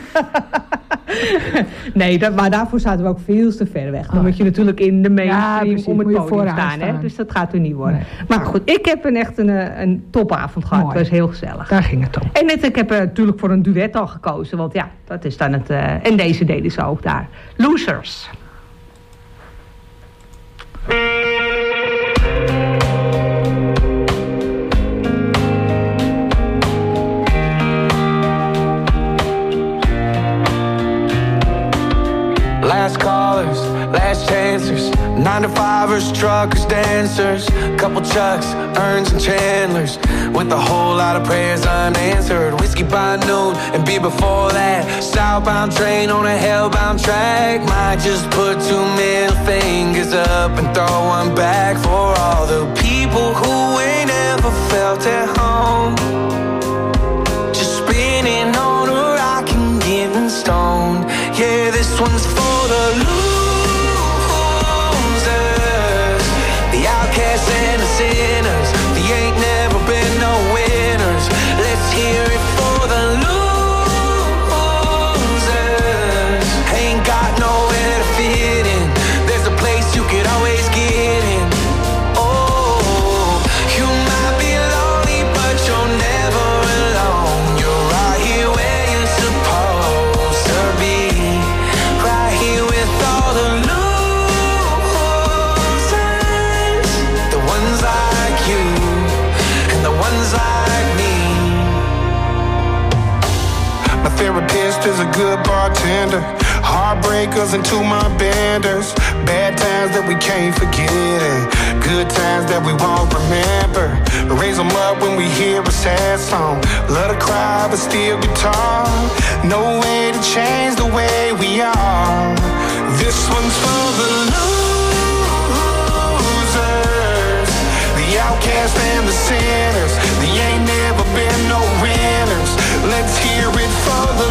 Nee, dat, maar daarvoor zaten we ook veel te ver weg. Dan oh. moet je natuurlijk in de mainstream ja, om het podium staan, staan. Hè? Dus dat gaat er niet worden. Nee. Maar goed, ik heb een echt een, een topavond gehad. Mooi. Het was heel gezellig. Daar ging het om. En net, ik heb uh, natuurlijk voor een duet al gekozen. Want ja, dat is dan het... Uh, en deze deden ze ook daar. Losers. Last callers, last chancers, nine to fivers, truckers, dancers, couple Chucks, Erns and Chandlers, with a whole lot of prayers unanswered. Whiskey by noon and beer before that. Southbound train on a hellbound track. Might just put two middle fingers up and throw one back for all the people who ain't ever felt at home. Just spinning on a rock and getting stoned. Yeah, this one's for the losers, the outcasts and the sinners. They ain't never been no winners. Let's hear it for the losers. Ain't got nowhere to fit in. There's a place you could always get in. Oh, you might be lonely, but you're never alone. You're right here where you're supposed to be. Right here with all the losers, the ones like you and the ones like me. My therapist is a good bartender. Heartbreakers and to my benders. Bad times that we can't forget and good times that we won't remember. Raise them up when we hear a sad song. Love to cry but still guitar. No way to change the way we are. This one's for the losers, the outcasts and the sinners. They ain't never been no winners. Let's hear it for the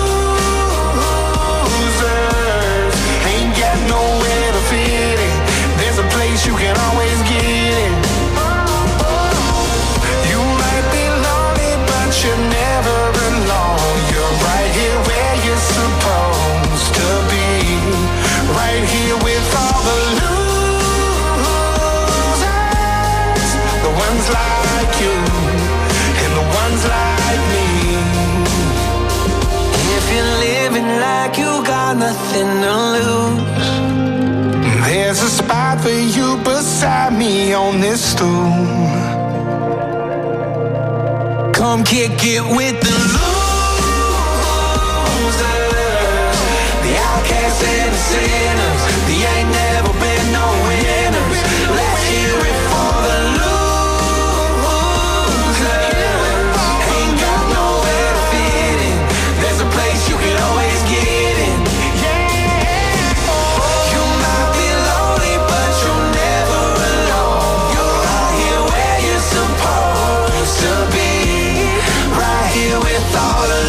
losers. Ain't got nowhere to fit in. There's a place you can always get in. You might be lonely, but you're never alone. You're right here where you're supposed to be. Right here with all the losers, the ones like you and the ones like me. If you're living like you got nothing to lose, there's a spot for you beside me on this stool. come kick it with the losers, the outcasts and the sinners. They ain't never been no winners. Let's hear it for the losers. Ain't got nowhere to fit in. There's a place you can always get in. You might be lonely, but you're never alone. You're right here where you're supposed to be. Right here with all the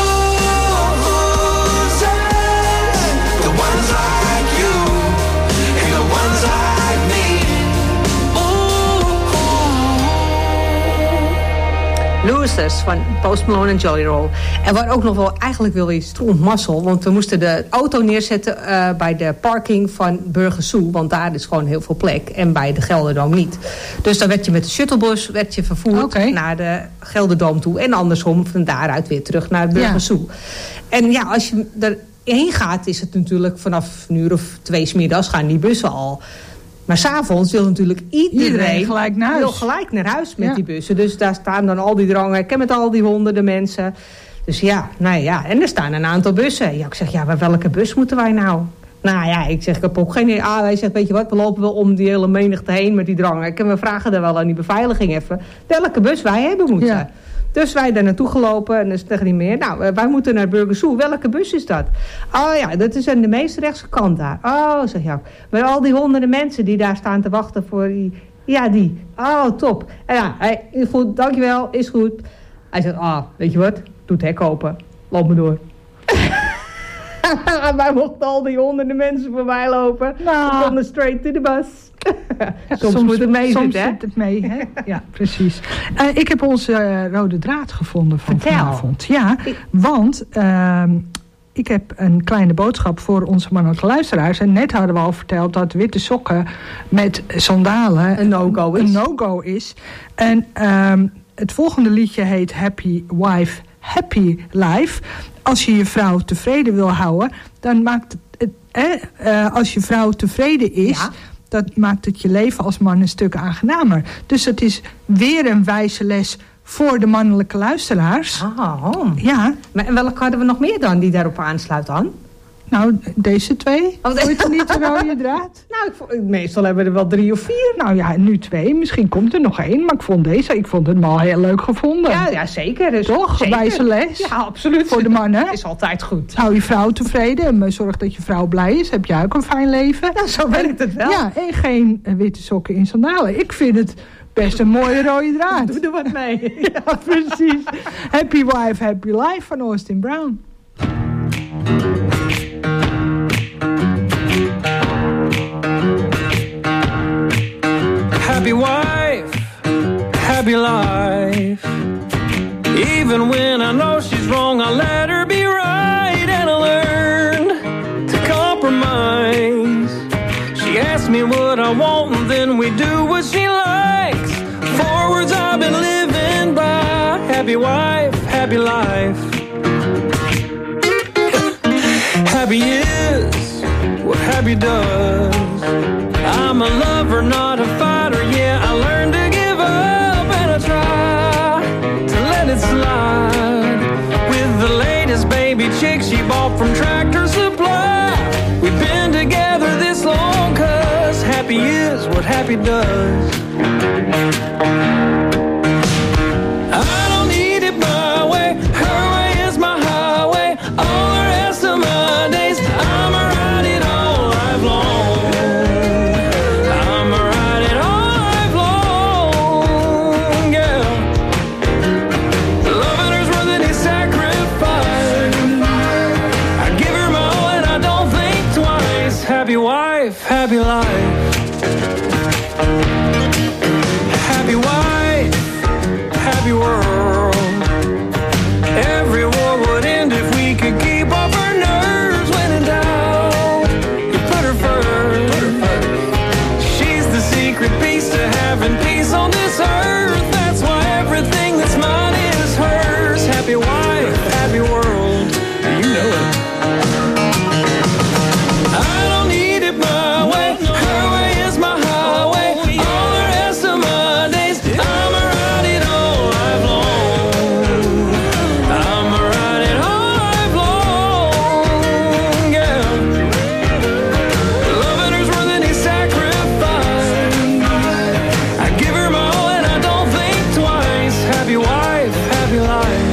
losers, the ones like you and the ones like me. Losers van Post Malone en Jelly Roll. En waar ook nog wel eigenlijk wil is mazzel, want we moesten de auto neerzetten uh, bij de parking van Burgersoe, want daar is gewoon heel veel plek en bij de Gelderdoom niet. Dus dan werd je met de shuttlebus werd je vervoerd okay. naar de Gelderdoom toe en andersom van daaruit weer terug naar Burgersoe. Ja. En ja, als je erheen gaat is het natuurlijk vanaf een uur of twee 's middags gaan die bussen al. Maar s'avonds wil natuurlijk iedereen, Iedereen gelijk naar huis. wil gelijk naar huis met Ja. die bussen. Dus daar staan dan al die drangen. Ik ken met al die honderden mensen. Dus ja, nou ja. En er staan een aantal bussen. Ja, ik zeg, ja, maar welke bus moeten wij nou? Nou ja, ik zeg, ik heb ook geen idee. Ah, hij zegt, weet je wat, we lopen wel om die hele menigte heen met die drangen. En we vragen er wel aan die beveiliging even welke bus wij hebben moeten. Ja. Dus wij daar naartoe gelopen en dan zeggen die meer. Nou, wij moeten naar Burgersoe. Welke bus is dat? Oh ja, dat is aan de meest rechtse kant daar. Oh, zeg Jack. Maar al die honderden mensen die daar staan te wachten voor die... Ja, die. Oh, top. En ja, hij, is goed, dankjewel, is goed. Hij zegt, ah, weet je wat? Doe het hek open. Loop me door. Wij mochten al die honderden mensen voorbij lopen. Nou. We konden straight to the bus. Ja, soms, moet het mee soms zitten, hè? zit het mee, hè? Ja, precies. Uh, ik heb onze uh, rode draad gevonden van Vertel. vanavond. Ja, want uh, ik heb een kleine boodschap voor onze mannelijke luisteraars. En net hadden we al verteld dat witte sokken met sandalen een no-go is. Een no-go is. En um, het volgende liedje heet Happy Wife, Happy Life. Als je je vrouw tevreden wil houden, dan maakt het... Eh, uh, als je vrouw tevreden is... Ja. Dat maakt het je leven als man een stuk aangenamer. Dus het is weer een wijze les voor de mannelijke luisteraars. Oh. Ja. Maar en welke hadden we nog meer dan die daarop aansluit dan? Nou, deze twee. Oh, Vond je het niet de rode draad? Nou, ik vond, meestal hebben we er wel drie of vier. Nou ja, nu twee. Misschien komt er nog één. Maar ik vond deze, ik vond het al heel leuk gevonden. Ja, ja zeker. Dus toch? Zeker. Wijze les. Ja, absoluut. Voor de mannen. Is altijd goed. Hou je vrouw tevreden. En zorg dat je vrouw blij is. Heb jij ook een fijn leven. Nou, zo werkt het wel. Ja, en geen uh, witte sokken in sandalen. Ik vind het best een mooie rode draad. Doe er wat mee. Ja, precies. Happy Wife, Happy Life van Austin Brown. Happy wife, happy life. Even when I know she's wrong, I let her be right, and I learned to compromise. She asks me what I want, and then we do what she likes. Four words I've been living by. Happy wife, happy life. Happy is what happy does. I'm a lover, not a fighter. Yeah, I learned to give up, and I try to let it slide. With the latest baby chick she bought from Tractor Supply. We've been together this long, cause happy is what happy does. I don't need it my way, her way is my highway. All the rest of my days, I'ma ride it all life long. I'ma ride it all life long, yeah. Loving her's worth any sacrifice. I give her my all and I don't think twice. Happy wife, happy life. Happy wife, happy world. Every war would end if we could keep off our nerves. When in doubt, you put her first. She's the secret piece to having peace on this earth. That's why everything that's mine is hers. Happy wife, happy world. You know it. I don't need it my way. Her way is my highway. All the rest of my days, I'ma ride it all life long. I'ma ride it all life long, yeah. Loving her's worth any sacrifice. I give her my all and I don't think twice. Happy wife, happy life.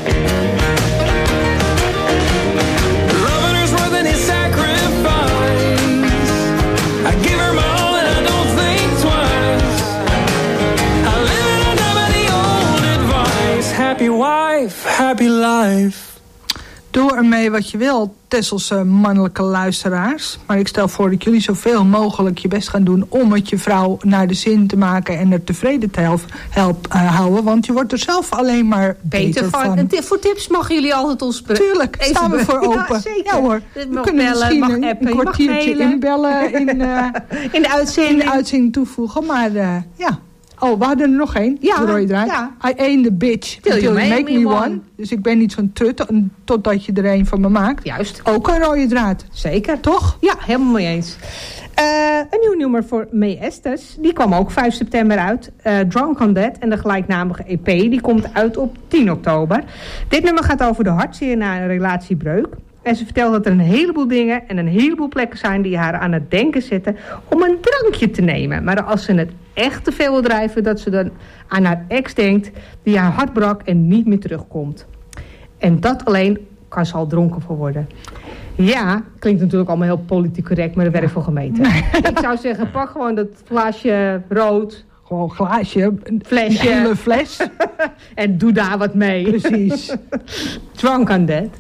Loving her's worth any sacrifice. I give her my all and I don't think twice. I live and I die by the old advice. Happy wife, happy life. Doe ermee wat je wil, Tesselse mannelijke luisteraars. Maar ik stel voor dat jullie zoveel mogelijk je best gaan doen om het je vrouw naar de zin te maken en er tevreden te help, help, uh, houden. Want je wordt er zelf alleen maar beter, Beter van. van. En t- voor tips mogen jullie altijd ons... Be- Tuurlijk, even staan we be- voor open. Ja, zeker. Ja hoor, Je we mag kunnen bellen, misschien mag een, appen, een je mag kwartiertje mailen. inbellen in, uh, in de uitzending. in de uitzending toevoegen. Maar uh, ja, oh, we hadden er nog één. Ja, de rode draad. ja. I ain't the bitch Till until you you make make me me one. one. Dus ik ben niet zo'n trut en totdat je er een van me maakt. Juist. Ook een rode draad. Zeker. Toch? Ja, helemaal mee eens. Uh, een nieuw nummer voor May Estes. Die kwam ook vijf september uit. Uh, Drunk on That. En de gelijknamige E P. Die komt uit op tien oktober. Dit nummer gaat over de hartzeer na een relatiebreuk. En ze vertelt dat er een heleboel dingen en een heleboel plekken zijn die haar aan het denken zetten om een drankje te nemen. Maar als ze het echt te veel wil drijven, dat ze dan aan haar ex denkt die haar hart brak en niet meer terugkomt. En dat alleen kan ze al dronken voor worden. Ja, klinkt natuurlijk allemaal heel politiek correct, maar dat werkt voor gemeente. Nee. Ik zou zeggen, pak gewoon dat glaasje rood. Gewoon glaasje, flesje. Een hele fles. En doe daar wat mee. Precies. Drunk on That.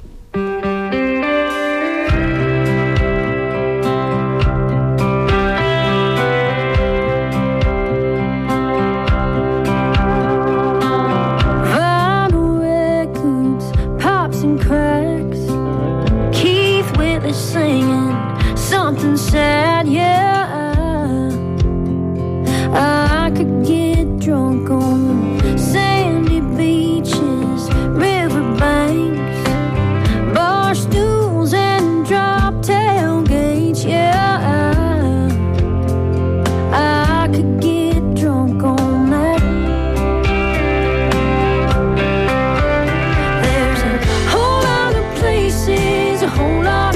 Singing something sad, yeah. I could get drunk on sandy beaches, riverbanks, bar stools and drop tailgates, yeah. I could get drunk on that. There's a whole lot of places, a whole lot of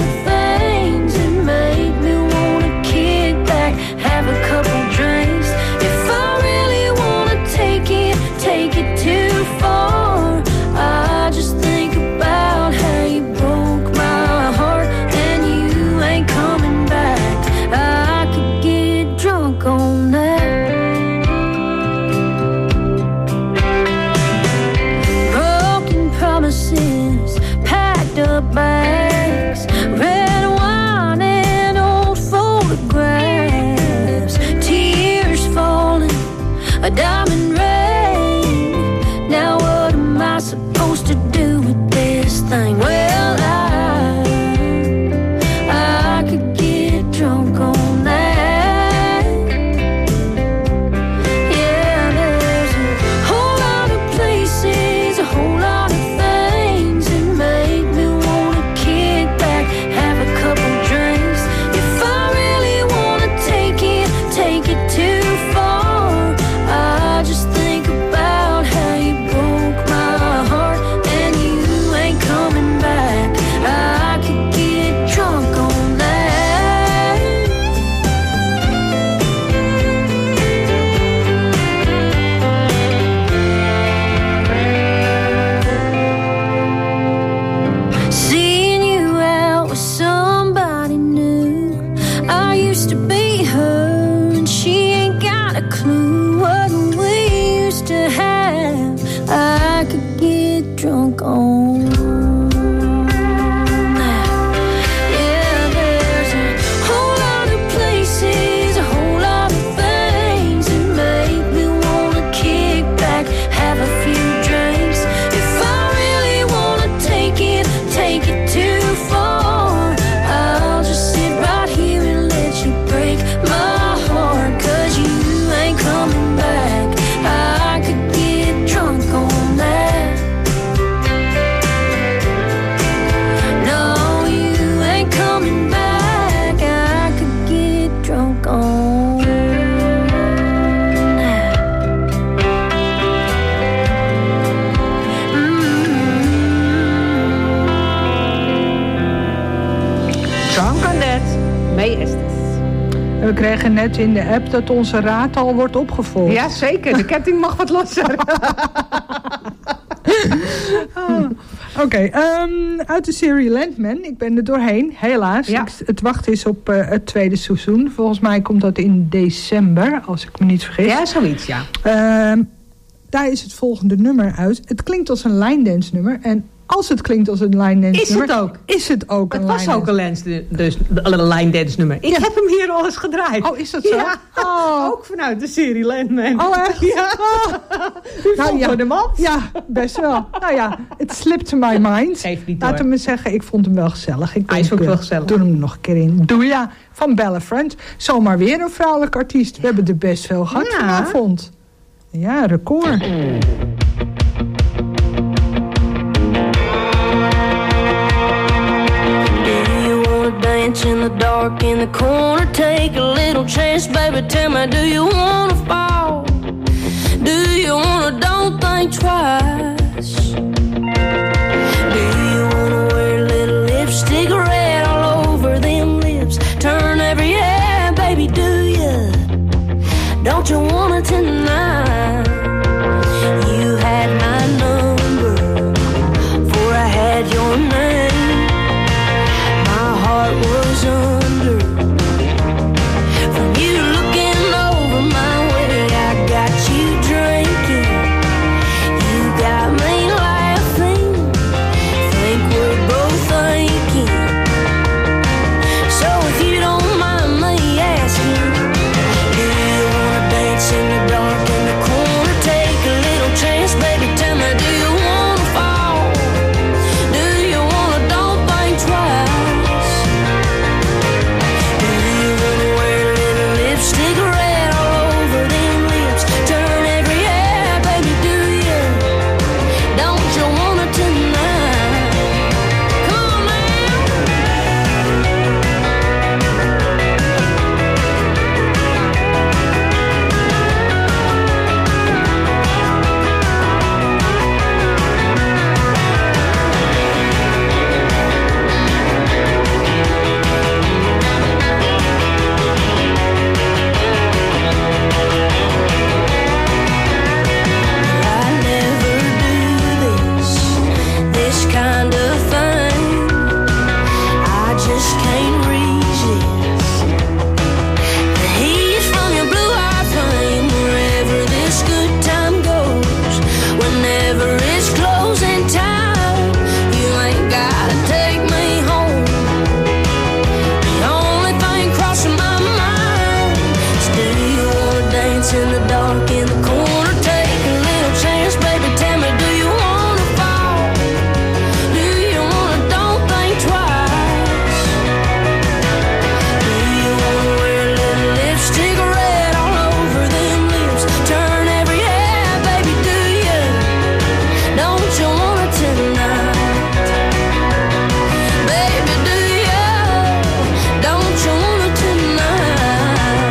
a diamond ring. Now what am I supposed to do with this thing? Well, I, I could get drunk on that. Yeah, there's a whole lot of places, a whole lot of things that make me wanna kick back, have a couple drinks. If I really wanna take it, take it too far. I just think about how you broke my heart and you ain't coming back. I could get drunk on that. Seeing you out with somebody new. I used to be her and she ain't got a clue what we used to have. I could get drunk on that. Yeah, there's a whole lot of places, a whole lot of things that make me wanna kick back, have a few drinks. If I really wanna take it, take it too far, I'll just sit right here and let you break my heart, 'cause you ain't coming back. I could get drunk on that. No, you ain't coming back. I could get drunk on that. Drunk on That. May Estes. We kregen net in de app dat onze raad al wordt opgevolgd. Ja, zeker. De ketting mag wat losser. Oh, Oké, okay, um, uit de serie Landman. Ik ben er doorheen, helaas. Ja. Ik, het wachten is op uh, het tweede seizoen. Volgens mij komt dat in december, als ik me niet vergis. Ja, zoiets, ja. Um, daar is het volgende nummer uit. Het klinkt als een line dance nummer. En als het klinkt als een line dance Is nummer... het ook. Is het ook Het een was line ook een line, dus, een line dance nummer. Ik Ja. heb hem hier al eens gedraaid. Oh, is dat zo? Ja, Oh. ook vanuit de serie Landman. Oh, echt? Ja. Oh. U Nou, vond ja. hem op? Ja, best wel. Nou ja, het slipped to my mind. Geeft niet door. Laten we me zeggen, ik vond hem wel gezellig. Ik Hij is denk, ook wel uh, gezellig. Doe hem er nog een keer in. Doe ja, van Bella Friend. Zomaar weer een vrouwelijke artiest. We hebben er best veel gehad Ja. vanavond. Ja, record. dance in the dark in the corner. Take a little chance, baby, tell me, do you wanna fall? Do you wanna, don't think twice? Do you wanna wear a little lipstick red all over them lips? Turn every head, baby, do you? Don't you wanna tonight? You had my number before I had your name. My heart was under. From you looking over my way, I got you drinking. You got me laughing. Think we're both thinking. So if you don't mind me asking, do you wanna dance in the dark in the corner? Take a little chance, baby, tell me, do you wanna fall? Do you wanna, don't think twice? Do you wanna wear a little lipstick red all over them lips? Turn every hair, baby, do you? Don't you wanna tonight? Come on I never do this, this kind of thing. I just can't resist the heat from your blue-eyed flame. Wherever this good time goes, whenever it's closing time, you ain't gotta take me home. The only thing crossing my mind is, do you wanna dance in the dark in the corner? Take a little chance, baby, tell me, do you wanna fall? Do you wanna, don't think twice? Do you wanna wear a little lipstick red all over them lips? Turn every hair, baby, do you? Don't you wanna tonight? Baby, do you? Don't you wanna tonight?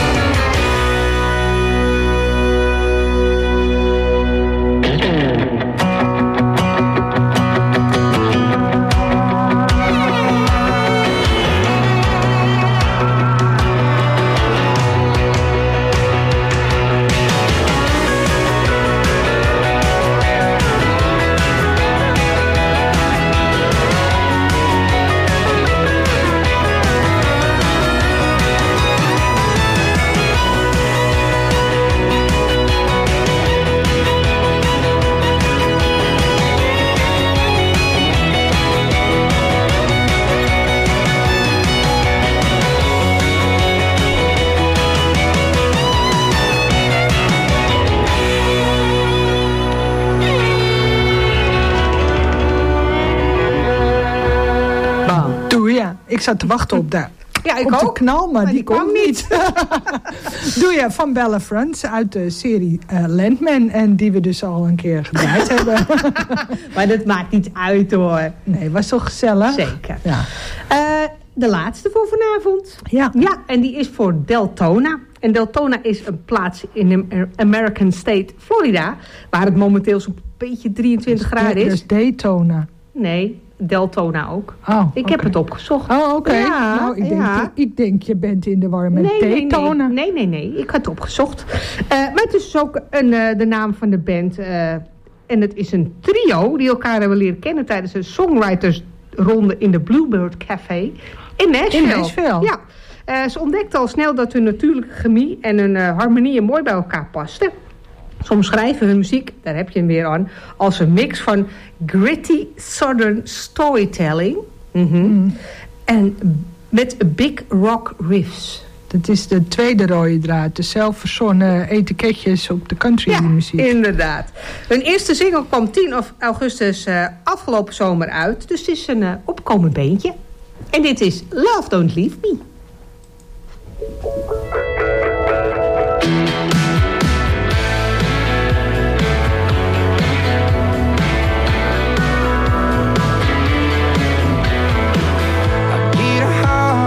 Doe ja, ik zat te wachten op de, Ja, ik op de ook. knal, maar, Maar die, die kwam komt niet. Doe je van Bella Frans uit de serie eh, Landman. En die we dus al een keer gedraaid hebben. Maar dat maakt niet uit hoor. Nee, was toch gezellig? Zeker. Ja. Eh, de laatste voor vanavond. Ja. Ja, en die is voor Deltona. En Deltona is een plaats in de American State, Florida. Waar het momenteel zo'n beetje drieëntwintig graden is. Dus Daytona. Nee, Deltona ook. Oh, ik heb oké. het opgezocht. Oh, oké. Ja, nou, ik, denk, ja. ik denk, je bent in de war met Nee, nee, Daytona. nee, nee, nee, nee. Ik had het opgezocht. Uh, maar het is dus ook een, uh, de naam van de band. Uh, en het is een trio die elkaar hebben leren kennen tijdens een songwritersronde in de Bluebird Café in Nashville. In Nashville. Ja. Uh, ze ontdekten al snel dat hun natuurlijke chemie en hun uh, harmonieën mooi bij elkaar pasten. Ze omschrijven hun muziek, daar heb je hem weer aan, als een mix van gritty southern storytelling mm-hmm. mm. en met big rock riffs. Dat is de tweede rode draad. De zelfverzonnen etiketjes op de country ja, muziek. Inderdaad. Hun eerste single kwam tien augustus uh, afgelopen zomer uit. Dus het is een uh, opkomend beentje. En dit is Love Don't Leave Me. I need a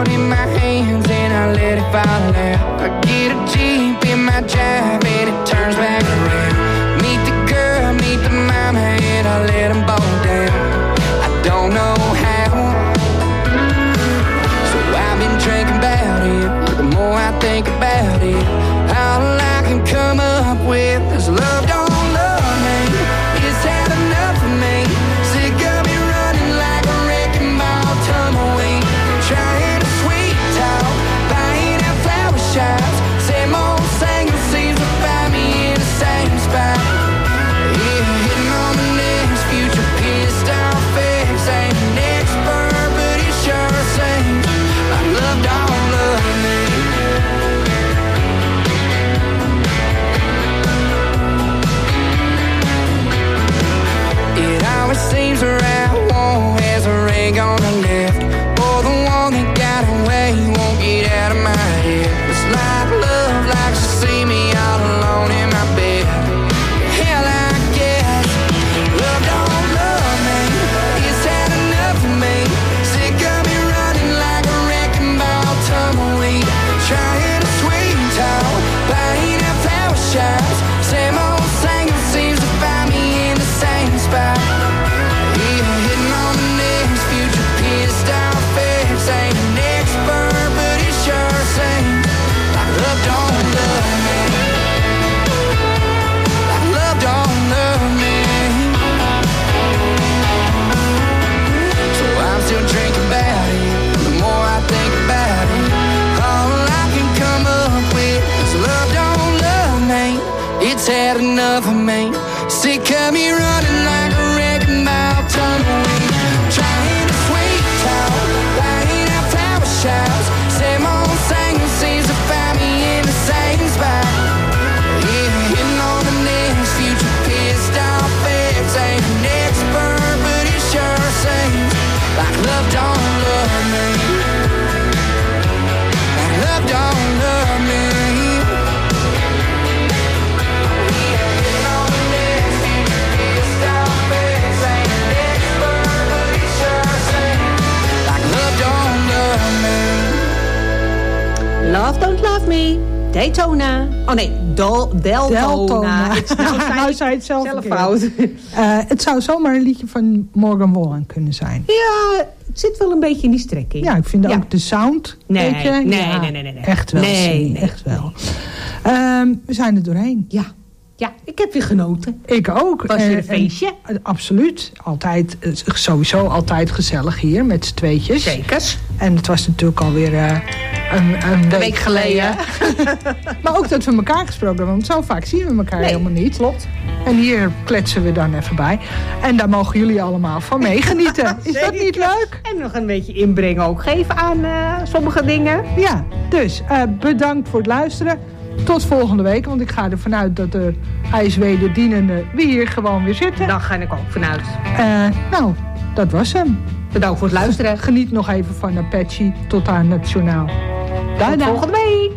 Love Don't Love Me, Daytona. Oh nee, Dol, Deltona. Deltona. Ik, nou, zei, nou, zei het zelf, zelf fout. Uh, het zou zomaar een liedje van Morgan Wallen kunnen zijn. Ja, het zit wel een beetje in die strekking. Ja, ik vind ja. ook de sound. Nee, weet je? nee, ja, nee, nee, nee, nee. Echt wel. Nee, nee, nee, echt nee. wel. Um, we zijn er doorheen. Ja. Ja, ik heb weer genoten. Ik ook. Was je een feestje? En, absoluut. Altijd, sowieso altijd gezellig hier met z'n tweetjes. Zekers. En het was natuurlijk alweer uh, een, een week, week geleden. Maar ook dat we elkaar gesproken hebben. Want zo vaak zien we elkaar nee, helemaal niet. Klopt. En hier kletsen we dan even bij. En daar mogen jullie allemaal van meegenieten. Is dat niet leuk? En nog een beetje inbrengen ook geven aan uh, sommige dingen. Ja, dus uh, bedankt voor het luisteren. Tot volgende week, want ik ga ervan uit dat de ijswederdienenden we hier gewoon weer zitten. Daar ga ik ook vanuit. Uh, nou, dat was hem. Bedankt voor het luisteren. Geniet nog even van Apache tot aan het journaal. Tot volgende week.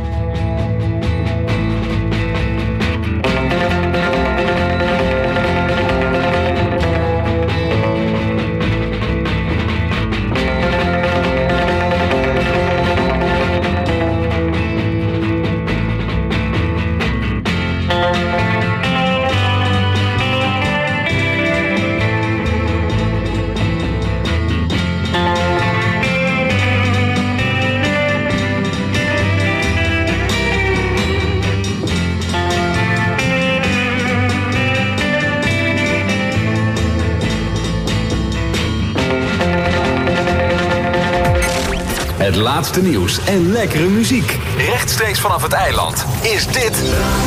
Het laatste nieuws en lekkere muziek. Rechtstreeks vanaf het eiland is dit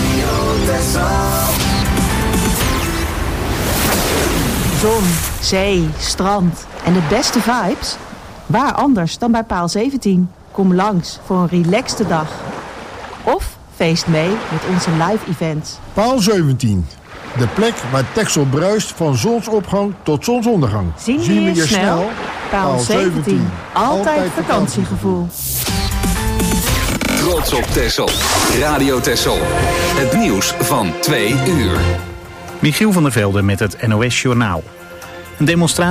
Zon, zee, strand en de beste vibes? Waar anders dan bij Paal zeventien? Kom langs voor een relaxte dag. Of feest mee met onze live events. Paal zeventien. De plek waar Texel bruist van zonsopgang tot zonsondergang. Zien we je snel? Paal zeventien. Altijd vakantiegevoel. Trots op Texel. Radio Texel. Het nieuws van twee uur. Michiel van der Velde met het N O S Journaal. Een demonstratie